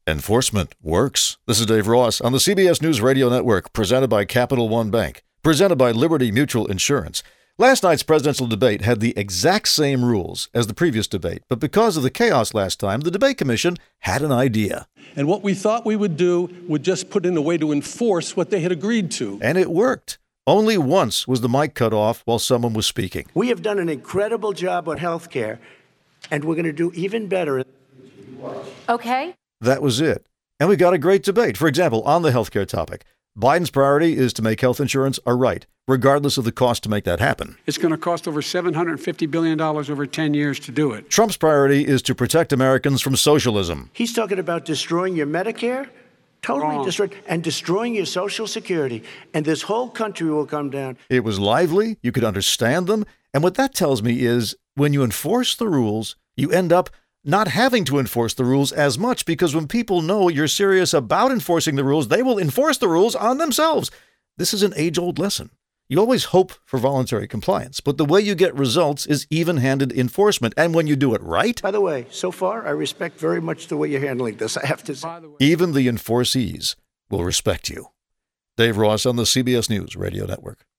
Enforcement works. This is Dave Ross on the CBS News Radio Network, presented by Capital One Bank, presented by Liberty Mutual Insurance. Last night's presidential debate had the exact same rules as the previous debate, but because of the chaos last time, the debate commission had an idea. And what we thought we would do would just put in a way to enforce what they had agreed to. And it worked. Only once was the mic cut off while someone was speaking. We have done an incredible job on health care, and we're going to do even better. Okay. That was it. And we got a great debate. For example, on the healthcare topic, Biden's priority is to make health insurance a right, regardless of the cost to make that happen. It's going to cost over $750 billion over 10 years to do it. Trump's priority is to protect Americans from socialism. He's talking about destroying your Medicare, totally destroyed, and destroying your Social Security. And this whole country will come down. It was lively. You could understand them. And what that tells me is when you enforce the rules, you end up not having to enforce the rules as much, because when people know you're serious about enforcing the rules, they will enforce the rules on themselves. This is an age-old lesson. You always hope for voluntary compliance, but the way you get results is even-handed enforcement. And when you do it right... By the way, so far, I respect very much the way you're handling this, I have to say. Even the enforcees will respect you. Dave Ross on the CBS News Radio Network.